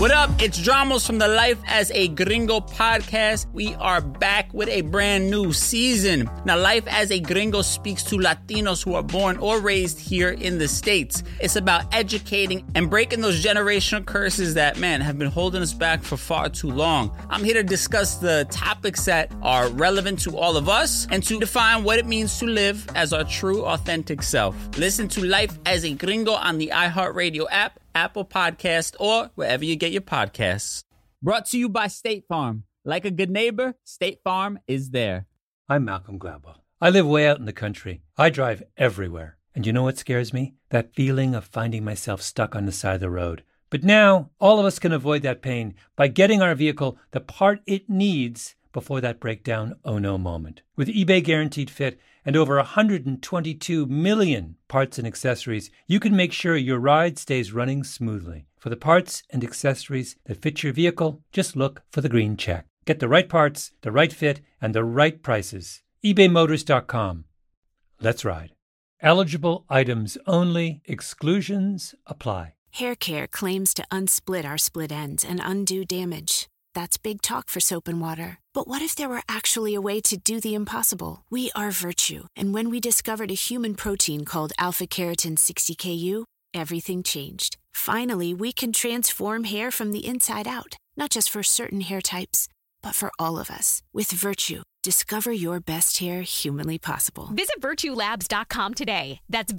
What up? It's Dramos from the Life as a Gringo podcast. We are back with a brand new season. Now, Life as a Gringo speaks to Latinos who are born or raised here in the States. It's about educating and breaking those generational curses that, man, have been holding us back for far too long. I'm here to discuss the topics that are relevant to all of us and to define what it means to live as our true, authentic self. Listen to Life as a Gringo on the iHeartRadio app, Apple Podcast, or wherever you get your podcasts. Brought to you by State Farm. Like a good neighbor, State Farm is there. I'm Malcolm Gladwell. I live way out in the country. I drive everywhere. And you know what scares me? That feeling of finding myself stuck on the side of the road. But now, all of us can avoid that pain by getting our vehicle the part it needs before that breakdown oh no moment. With eBay Guaranteed Fit and over 122 million parts and accessories, you can make sure your ride stays running smoothly. For the parts and accessories that fit your vehicle, just look for the green check. Get the right parts, the right fit, and the right prices. ebaymotors.com. Let's ride. Eligible items only. Exclusions apply. Hair Care claims to unsplit our split ends and undo damage. That's big talk for soap and water. But what if there were actually a way to do the impossible? We are Virtue, and when we discovered a human protein called alpha-keratin 60KU, everything changed. Finally, we can transform hair from the inside out, not just for certain hair types, but for all of us. With Virtue, discover your best hair humanly possible. Visit virtuelabs.com today. That's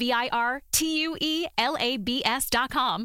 VIRTUELABS.com.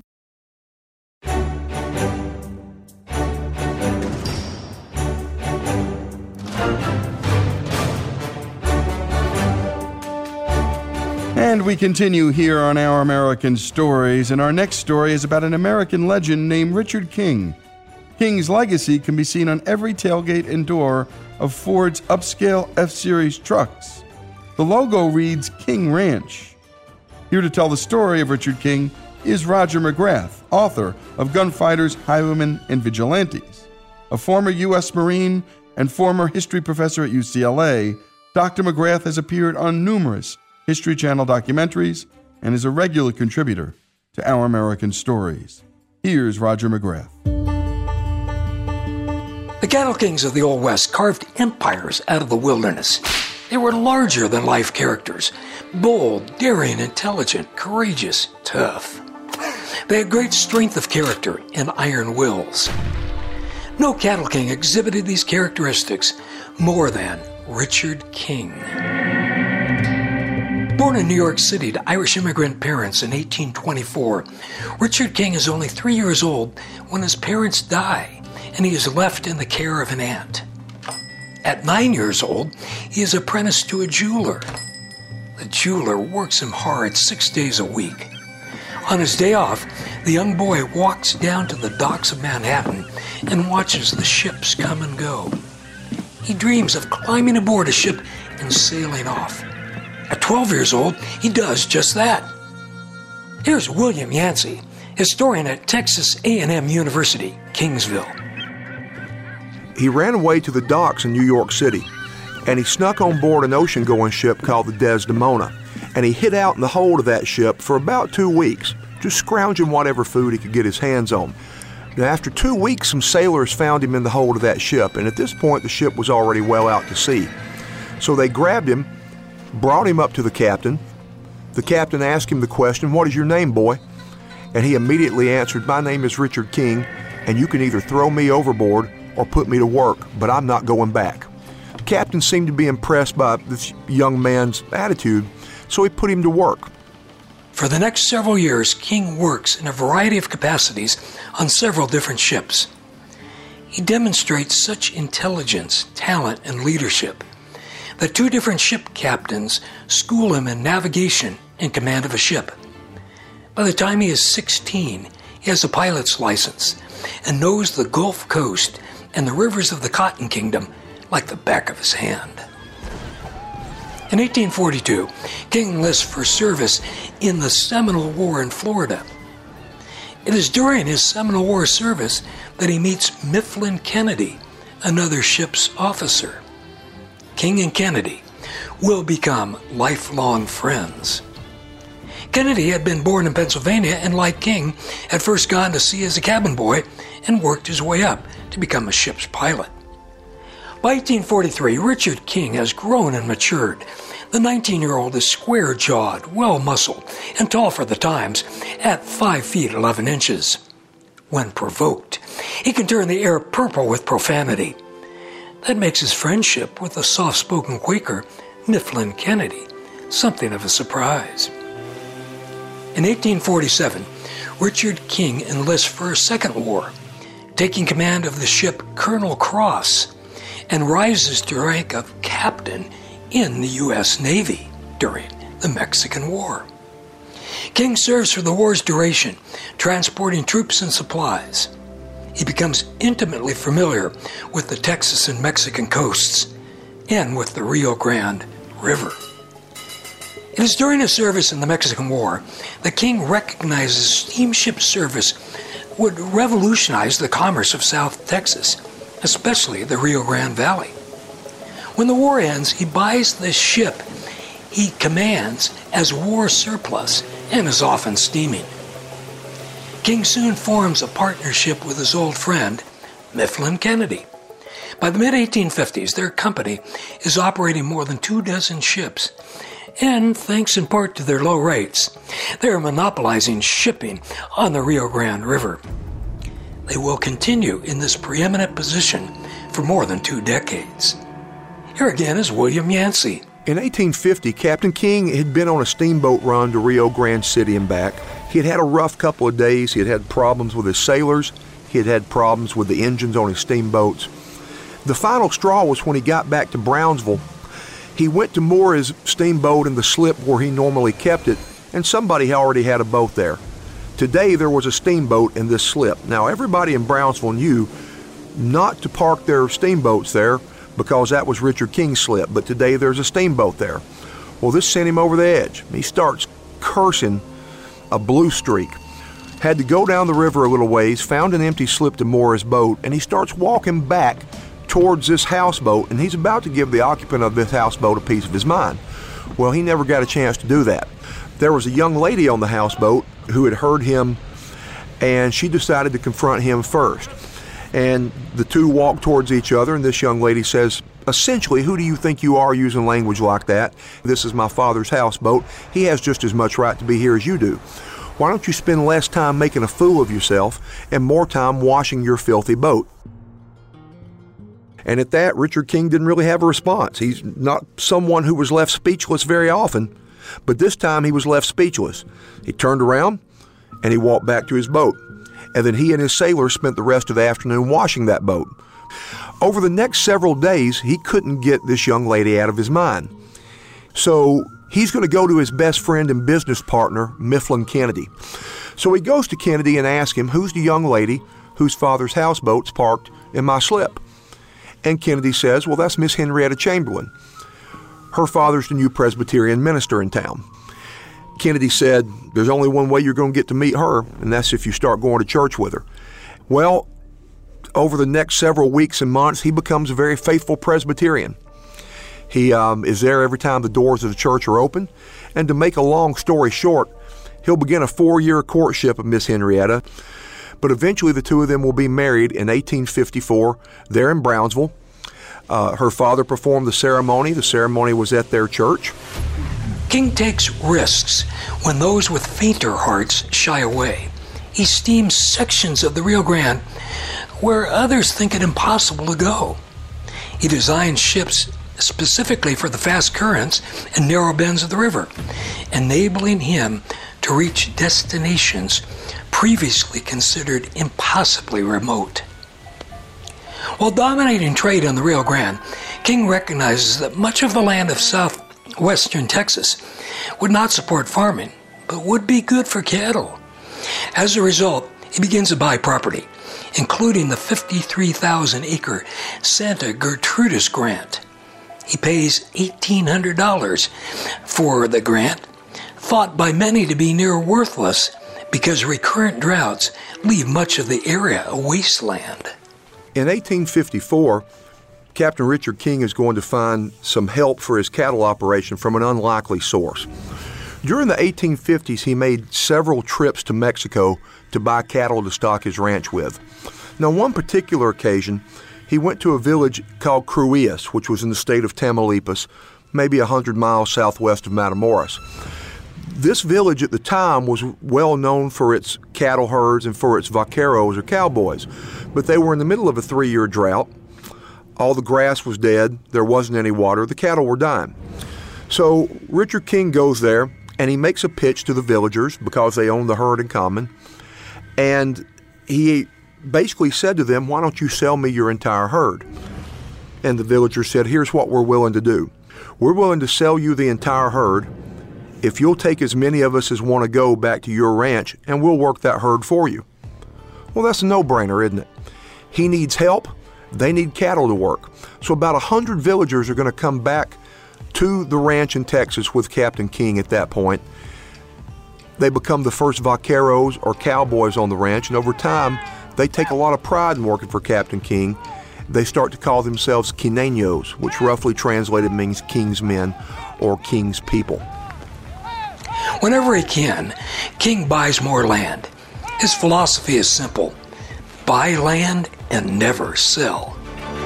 And we continue here on Our American Stories, and our next story is about an American legend named Richard King. King's legacy can be seen on every tailgate and door of Ford's upscale F-Series trucks. The logo reads King Ranch. Here to tell the story of Richard King is Roger McGrath, author of Gunfighters, Highwaymen, and Vigilantes. A former U.S. Marine and former history professor at UCLA, Dr. McGrath has appeared on numerous History Channel documentaries and is a regular contributor to Our American Stories. Here's Roger McGrath. The cattle kings of the Old West carved empires out of the wilderness. They were larger-than-life characters, bold, daring, intelligent, courageous, tough. They had great strength of character and iron wills. No cattle king exhibited these characteristics more than Richard King. Born in New York City to Irish immigrant parents in 1824, Richard King is only 3 years old when his parents die, and he is left in the care of an aunt. At 9 years old, he is apprenticed to a jeweler. The jeweler works him hard 6 days a week. On his day off, the young boy walks down to the docks of Manhattan and watches the ships come and go. He dreams of climbing aboard a ship and sailing off. At 12 years old, he does just that. Here's William Yancey, historian at Texas A&M University, Kingsville. He ran away to the docks in New York City, and he snuck on board an ocean-going ship called the Desdemona, and he hid out in the hold of that ship for about 2 weeks, just scrounging whatever food he could get his hands on. Now, after 2 weeks, some sailors found him in the hold of that ship, and at this point, the ship was already well out to sea. So they grabbed him, brought him up to the captain. The captain asked him the question, "What is your name, boy?" And he immediately answered, "My name is Richard King, and you can either throw me overboard or put me to work, but I'm not going back." The captain seemed to be impressed by this young man's attitude, so he put him to work. For the next several years, King works in a variety of capacities on several different ships. He demonstrates such intelligence, talent, and leadership that 2 different ship captains school him in navigation and command of a ship. By the time he is 16, he has a pilot's license and knows the Gulf Coast and the rivers of the Cotton Kingdom like the back of his hand. In 1842, King enlists for service in the Seminole War in Florida. It is during his Seminole War service that he meets Mifflin Kennedy, another ship's officer. King and Kennedy will become lifelong friends. Kennedy had been born in Pennsylvania and, like King, had first gone to sea as a cabin boy and worked his way up to become a ship's pilot. By 1843, Richard King has grown and matured. The 19-year-old is square-jawed, well-muscled, and tall for the times, at 5 feet 11 inches. When provoked, he can turn the air purple with profanity. That makes his friendship with the soft-spoken Quaker, Mifflin Kennedy, something of a surprise. In 1847, Richard King enlists for a second war, taking command of the ship Colonel Cross, and rises to the rank of captain in the U.S. Navy during the Mexican War. King serves for the war's duration, transporting troops and supplies. He becomes intimately familiar with the Texas and Mexican coasts and with the Rio Grande River. It is during his service in the Mexican War that King recognizes steamship service would revolutionize the commerce of South Texas, especially the Rio Grande Valley. When the war ends, he buys the ship he commands as war surplus and is often steaming. King soon forms a partnership with his old friend, Mifflin Kennedy. By the mid-1850s, their company is operating more than 24 ships, and thanks in part to their low rates, they are monopolizing shipping on the Rio Grande River. They will continue in this preeminent position for more than 2 decades. Here again is William Yancey. In 1850, Captain King had been on a steamboat run to Rio Grande City and back. He had had a rough couple of days. He had had problems with his sailors. He had had problems with the engines on his steamboats. The final straw was when he got back to Brownsville. He went to moor his steamboat in the slip where he normally kept it, and somebody already had a boat there. Today there was a steamboat in this slip. Now everybody in Brownsville knew not to park their steamboats there because that was Richard King's slip, but today there's a steamboat there. Well, this sent him over the edge. He starts cursing a blue streak. Had to go down the river a little ways, found an empty slip to moor his boat, and he starts walking back towards this houseboat, and he's about to give the occupant of this houseboat a piece of his mind. Well, he never got a chance to do that. There was a young lady on the houseboat who had heard him, and she decided to confront him first. And the two walk towards each other, and this young lady says, essentially, who do you think you are using language like that? This is my father's houseboat. He has just as much right to be here as you do. Why don't you spend less time making a fool of yourself and more time washing your filthy boat? And at that, Richard King didn't really have a response. He's not someone who was left speechless very often, but this time he was left speechless. He turned around and he walked back to his boat. And then he and his sailors spent the rest of the afternoon washing that boat. Over the next several days, he couldn't get this young lady out of his mind. So he's going to go to his best friend and business partner, Mifflin Kennedy. So he goes to Kennedy and asks him, who's the young lady whose father's houseboat's parked in my slip? And Kennedy says, well, that's Miss Henrietta Chamberlain. Her father's the new Presbyterian minister in town. Kennedy said, there's only one way you're going to get to meet her, and that's if you start going to church with her. Well, over the next several weeks and months, he becomes a very faithful Presbyterian. He is there every time the doors of the church are open. And to make a long story short, he'll begin a 4-year courtship of Miss Henrietta, but eventually the two of them will be married in 1854 there in Brownsville. Her father performed the ceremony. The ceremony was at their church. King takes risks when those with fainter hearts shy away. He steams sections of the Rio Grande where others think it impossible to go. He designs ships specifically for the fast currents and narrow bends of the river, enabling him to reach destinations previously considered impossibly remote. While dominating trade on the Rio Grande, King recognizes that much of the land of southwestern Texas would not support farming, but would be good for cattle. As a result, he begins to buy property, including the 53,000-acre Santa Gertrudis grant. He pays $1,800 for the grant, thought by many to be near worthless because recurrent droughts leave much of the area a wasteland. In 1854, Captain Richard King is going to find some help for his cattle operation from an unlikely source. During the 1850s, he made several trips to Mexico to buy cattle to stock his ranch with. Now, on one particular occasion, he went to a village called Cruillas, which was in the state of Tamaulipas, maybe 100 miles southwest of Matamoros. This village at the time was well known for its cattle herds and for its vaqueros or cowboys, but they were in the middle of a 3-year drought. All the grass was dead, there wasn't any water, the cattle were dying. So Richard King goes there and he makes a pitch to the villagers because they own the herd in common, and he basically said to them, "Why don't you sell me your entire herd?" And the villagers said, "Here's what we're willing to do. We're willing to sell you the entire herd if you'll take as many of us as want to go back to your ranch, and we'll work that herd for you." Well, that's a no-brainer, isn't it? He needs help. They need cattle to work. So about 100 villagers are going to come back to the ranch in Texas with Captain King at that point. They become the first vaqueros or cowboys on the ranch, and over time, they take a lot of pride in working for Captain King. They start to call themselves Quineños, which roughly translated means King's men or King's people. Whenever he can, King buys more land. His philosophy is simple: buy land and never sell.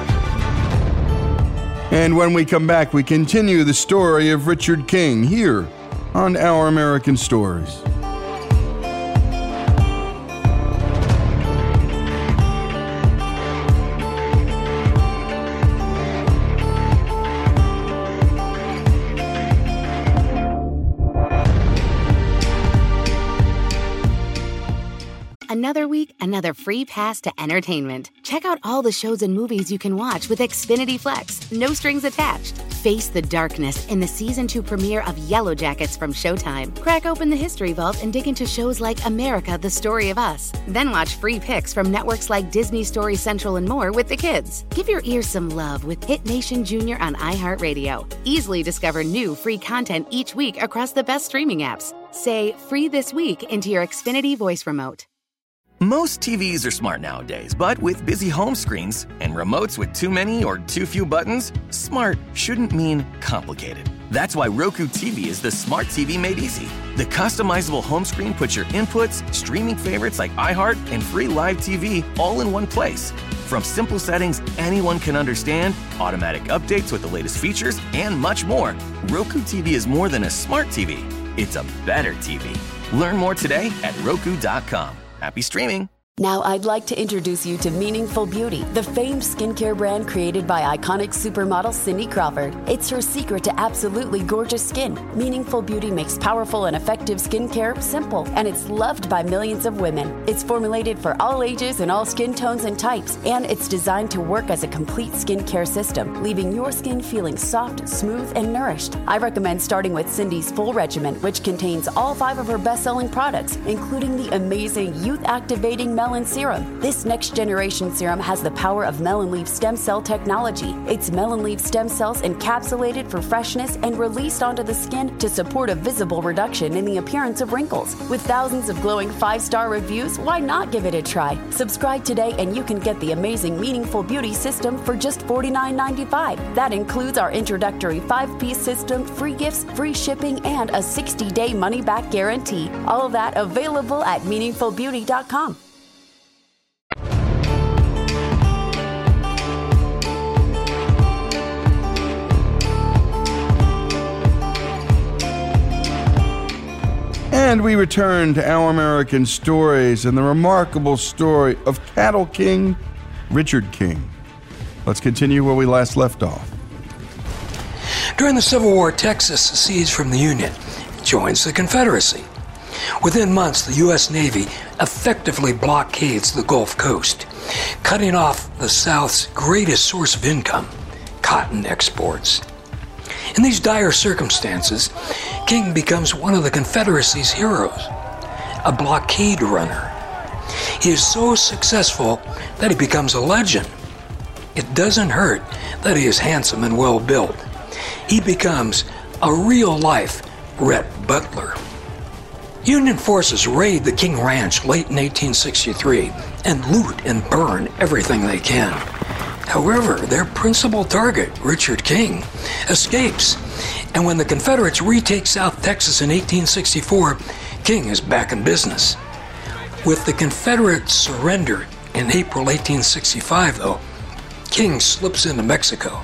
And when we come back, we continue the story of Richard King here on Our American Stories. Another week, another free pass to entertainment. Check out all the shows and movies you can watch with Xfinity Flex. No strings attached. Face the darkness in the Season 2 premiere of Yellow Jackets from Showtime. Crack open the History Vault and dig into shows like America, The Story of Us. Then watch free picks from networks like Disney, Story Central, and more with the kids. Give your ears some love with Hit Nation Junior on iHeartRadio. Easily discover new free content each week across the best streaming apps. Say "free this week" into your Xfinity voice remote. Most TVs are smart nowadays, but with busy home screens and remotes with too many or too few buttons, smart shouldn't mean complicated. That's why Roku TV is the smart TV made easy. The customizable home screen puts your inputs, streaming favorites like iHeart, and free live TV all in one place. From simple settings anyone can understand, automatic updates with the latest features, and much more, Roku TV is more than a smart TV. It's a better TV. Learn more today at Roku.com. Happy streaming. Now I'd like to introduce you to Meaningful Beauty, the famed skincare brand created by iconic supermodel Cindy Crawford. It's her secret to absolutely gorgeous skin. Meaningful Beauty makes powerful and effective skincare simple, and it's loved by millions of women. It's formulated for all ages and all skin tones and types, and it's designed to work as a complete skincare system, leaving your skin feeling soft, smooth, and nourished. I recommend starting with Cindy's full regimen, which contains all 5 of her best-selling products, including the amazing youth-activating Melon Serum. This next generation serum has the power of melon leaf stem cell technology. It's melon leaf stem cells encapsulated for freshness and released onto the skin to support a visible reduction in the appearance of wrinkles. With thousands of glowing 5-star reviews, why not give it a try? Subscribe today and you can get the amazing Meaningful Beauty system for just $49.95. That includes our introductory 5-piece system, free gifts, free shipping, and a 60-day money-back guarantee. All of that available at meaningfulbeauty.com. And we return to Our American Stories and the remarkable story of Cattle King, Richard King. Let's continue where we last left off. During the Civil War, Texas secedes from the Union, joins the Confederacy. Within months, the U.S. Navy effectively blockades the Gulf Coast, cutting off the South's greatest source of income, cotton exports. In these dire circumstances, King becomes one of the Confederacy's heroes, a blockade runner. He is so successful that he becomes a legend. It doesn't hurt that he is handsome and well-built. He becomes a real-life Rhett Butler. Union forces raid the King Ranch late in 1863 and loot and burn everything they can. However, their principal target, Richard King, escapes, and when the Confederates retake South Texas in 1864, King is back in business. With the Confederate surrender in April 1865, though, King slips into Mexico.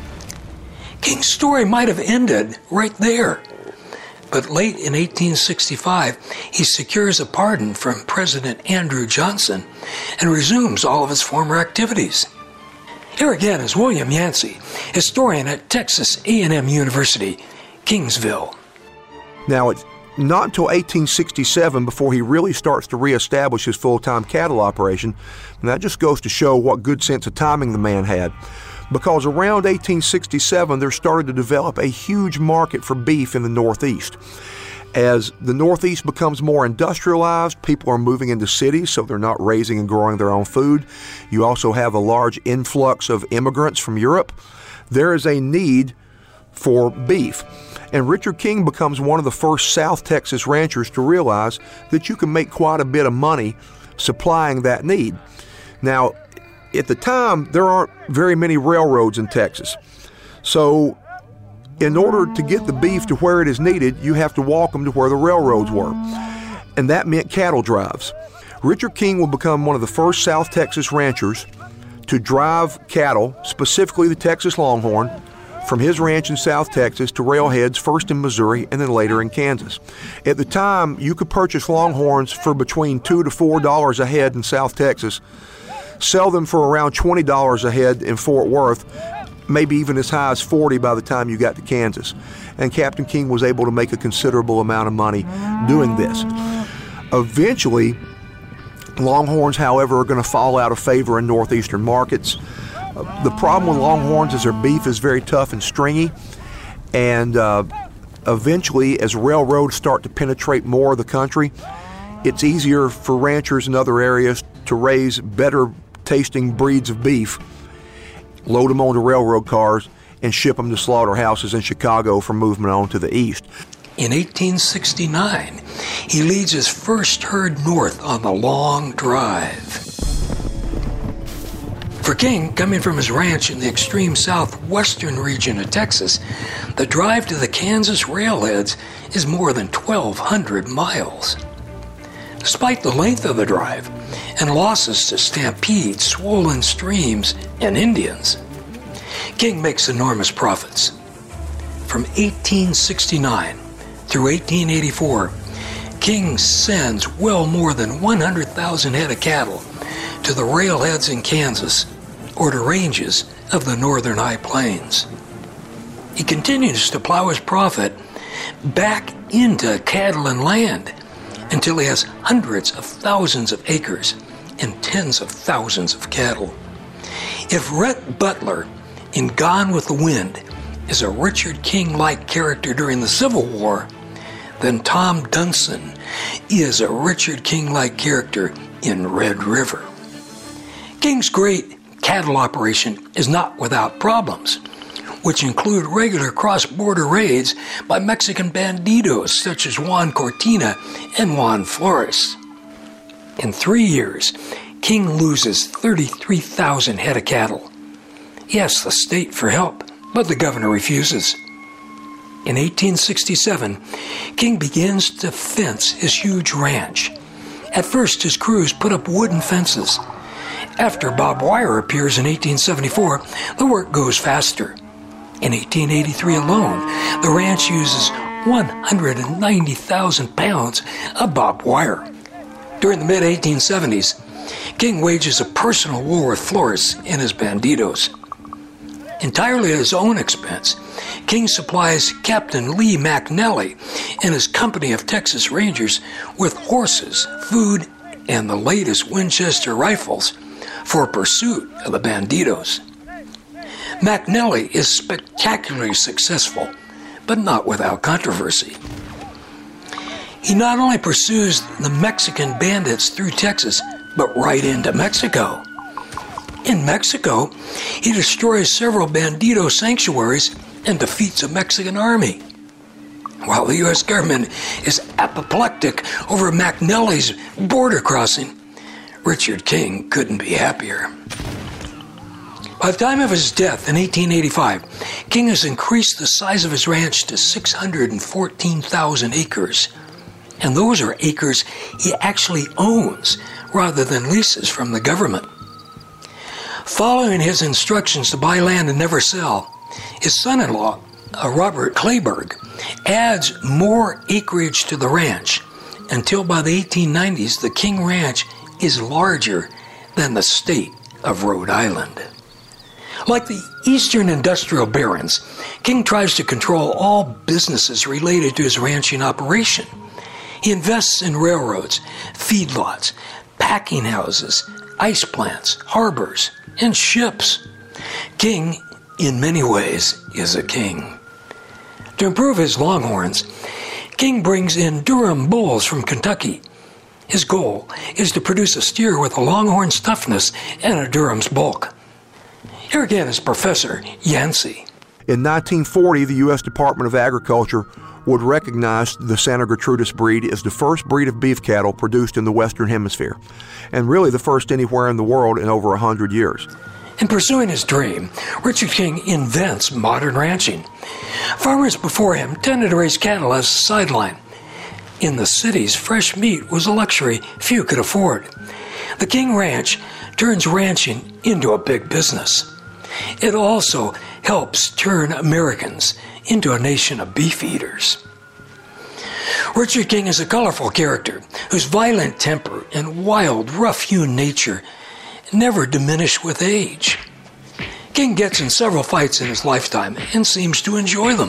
King's story might have ended right there, but late in 1865, he secures a pardon from President Andrew Johnson and resumes all of his former activities. Here again is William Yancey, historian at Texas A&M University, Kingsville. Now, it's not until 1867 before he really starts to reestablish his full-time cattle operation, and that just goes to show what good sense of timing the man had. Because around 1867, there started to develop a huge market for beef in the Northeast. As the Northeast becomes more industrialized, people are moving into cities, so they're not raising and growing their own food. You also have a large influx of immigrants from Europe. There is a need for beef. And Richard King becomes one of the first South Texas ranchers to realize that you can make quite a bit of money supplying that need. Now, at the time, there aren't very many railroads in Texas. So in order to get the beef to where it is needed, you have to walk them to where the railroads were. And that meant cattle drives. Richard King will become one of the first South Texas ranchers to drive cattle, specifically the Texas Longhorn, from his ranch in South Texas to railheads first in Missouri and then later in Kansas. At the time, you could purchase Longhorns for between $2 to $4 a head in South Texas, sell them for around $20 a head in Fort Worth, maybe even as high as $40 by the time you got to Kansas. And Captain King was able to make a considerable amount of money doing this. Eventually, Longhorns, however, are going to fall out of favor in northeastern markets. The problem with Longhorns is their beef is very tough and stringy, and eventually, as railroads start to penetrate more of the country, it's easier for ranchers in other areas to raise better tasting breeds of beef, load them onto railroad cars, and ship them to slaughterhouses in Chicago for movement on to the east. In 1869, he leads his first herd north on the Long Drive. For King, coming from his ranch in the extreme southwestern region of Texas, the drive to the Kansas railheads is more than 1,200 miles. Despite the length of the drive and losses to stampedes, swollen streams, and Indians, King makes enormous profits. From 1869 through 1884, King sends well more than 100,000 head of cattle to the railheads in Kansas or to ranges of the northern high plains. He continues to plow his profit back into cattle and land until he has hundreds of thousands of acres and tens of thousands of cattle. If Rhett Butler in Gone with the Wind is a Richard King-like character during the Civil War, then Tom Dunson is a Richard King-like character in Red River. King's great cattle operation is not without problems, which include regular cross-border raids by Mexican bandidos such as Juan Cortina and Juan Flores. In 3 years, King loses 33,000 head of cattle. He asks the state for help, but the governor refuses. In 1867, King begins to fence his huge ranch. At first, his crews put up wooden fences. After Bob Wire appears in 1874, the work goes faster. In 1883 alone, the ranch uses 190,000 pounds of barbed wire. During the mid-1870s, King wages a personal war with Flores and his bandidos. Entirely at his own expense, King supplies Captain Lee McNally and his company of Texas Rangers with horses, food, and the latest Winchester rifles for pursuit of the bandidos. McNally is spectacularly successful, but not without controversy. He not only pursues the Mexican bandits through Texas, but right into Mexico. In Mexico, he destroys several bandito sanctuaries and defeats a Mexican army. While the U.S. government is apoplectic over McNally's border crossing, Richard King couldn't be happier. By the time of his death in 1885, King has increased the size of his ranch to 614,000 acres. And those are acres he actually owns rather than leases from the government. Following his instructions to buy land and never sell, his son-in-law, Robert Clayburgh, adds more acreage to the ranch until by the 1890s the King Ranch is larger than the state of Rhode Island. Like the Eastern Industrial Barons, King tries to control all businesses related to his ranching operation. He invests in railroads, feedlots, packing houses, ice plants, harbors, and ships. King, in many ways, is a king. To improve his longhorns, King brings in Durham bulls from Kentucky. His goal is to produce a steer with a longhorn's toughness and a Durham's bulk. Here again is Professor Yancey. In 1940, the U.S. Department of Agriculture would recognize the Santa Gertrudis breed as the first breed of beef cattle produced in the Western Hemisphere, and really the first anywhere in the world in over 100 years. In pursuing his dream, Richard King invents modern ranching. Farmers before him tended to raise cattle as a sideline. In the cities, fresh meat was a luxury few could afford. The King Ranch turns ranching into a big business. It also helps turn Americans into a nation of beef eaters. Richard King is a colorful character whose violent temper and wild, rough-hewn nature never diminish with age. King gets in several fights in his lifetime and seems to enjoy them.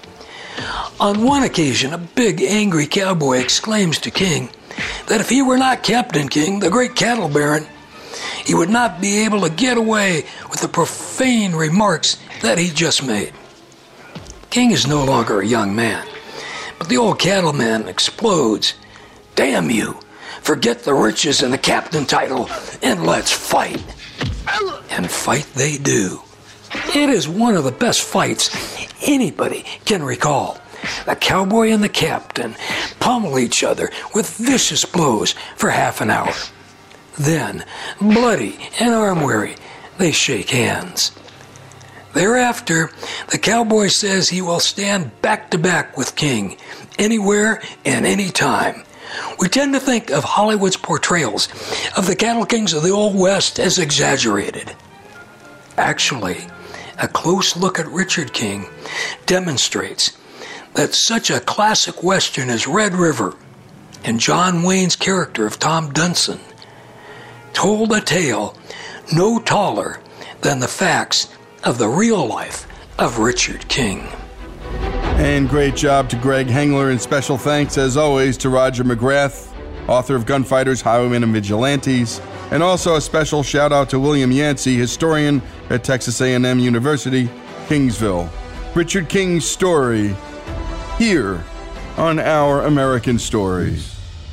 On one occasion, a big, angry cowboy exclaims to King that if he were not Captain King, the great cattle baron, he would not be able to get away with the profane remarks that he just made. King is no longer a young man, but the old cattleman explodes. Damn you! Forget the riches and the captain title, and let's fight. And fight they do. It is one of the best fights anybody can recall. The cowboy and the captain pummel each other with vicious blows for half an hour. Then, bloody and arm-weary, they shake hands. Thereafter, the cowboy says he will stand back-to-back with King, anywhere and any time. We tend to think of Hollywood's portrayals of the cattle kings of the Old West as exaggerated. Actually, a close look at Richard King demonstrates that such a classic Western as Red River and John Wayne's character of Tom Dunson told a tale no taller than the facts of the real life of Richard King. And great job to Greg Hengler, and special thanks, as always, to Roger McGrath, author of Gunfighters, Highwaymen, and Vigilantes. And also a special shout-out to William Yancey, historian at Texas A&M University, Kingsville. Richard King's story, here on Our American Stories.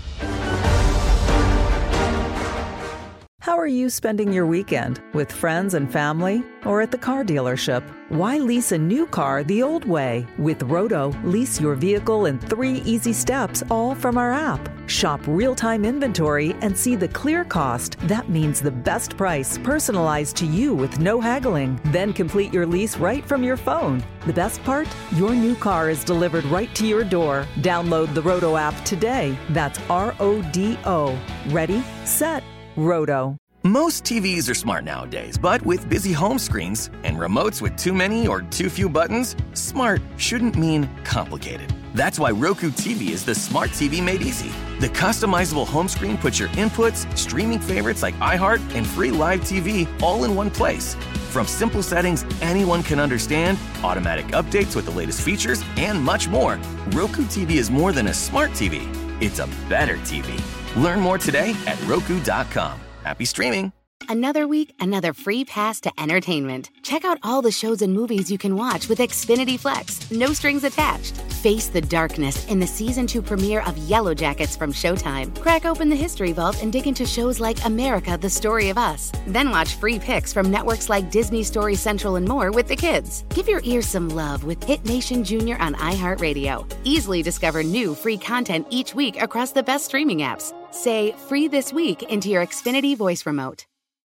How are you spending your weekend? With friends and family? Or at the car dealership? Why lease a new car the old way? With Roto, lease your vehicle in 3 easy steps, all from our app. Shop real-time inventory and see the clear cost. That means the best price, personalized to you with no haggling. Then complete your lease right from your phone. The best part? Your new car is delivered right to your door. Download the Roto app today. That's RODO. Ready, set, Roto. Most TVs are smart nowadays, but with busy home screens and remotes with too many or too few buttons, smart shouldn't mean complicated. That's why Roku TV is the smart TV made easy. The customizable home screen puts your inputs, streaming favorites like iHeart, and free live TV all in one place. From simple settings anyone can understand, automatic updates with the latest features, and much more, Roku TV is more than a smart TV. It's a better TV. Learn more today at Roku.com. Happy streaming. Another week, another free pass to entertainment. Check out all the shows and movies you can watch with Xfinity Flex. No strings attached. Face the darkness in the Season 2 premiere of Yellow Jackets from Showtime. Crack open the History Vault and dig into shows like America, The Story of Us. Then watch free picks from networks like Disney, Story Central, and more with the kids. Give your ears some love with Hit Nation Junior on iHeartRadio. Easily discover new free content each week across the best streaming apps. Say "free this week" into your Xfinity voice remote.